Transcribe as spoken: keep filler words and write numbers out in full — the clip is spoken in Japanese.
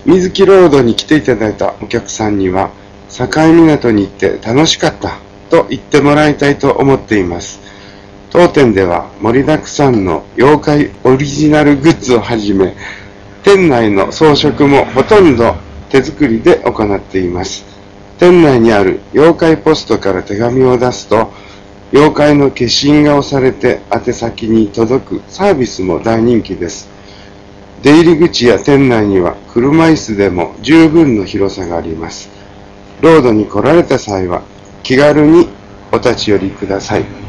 水木ロードに来ていただいたお客さんには、境港に行って楽しかったと言ってもらいたいと思っています。当店では盛りだくさんの妖怪オリジナルグッズをはじめ、店内の装飾もほとんど手作りで行っています。店内にある妖怪ポストから手紙を出すと、妖怪の化身が押されて宛先に届くサービスも大人気です。出入り口や店内には車椅子でも十分の広さがあります。ロードに来られた際は気軽にお立ち寄りください。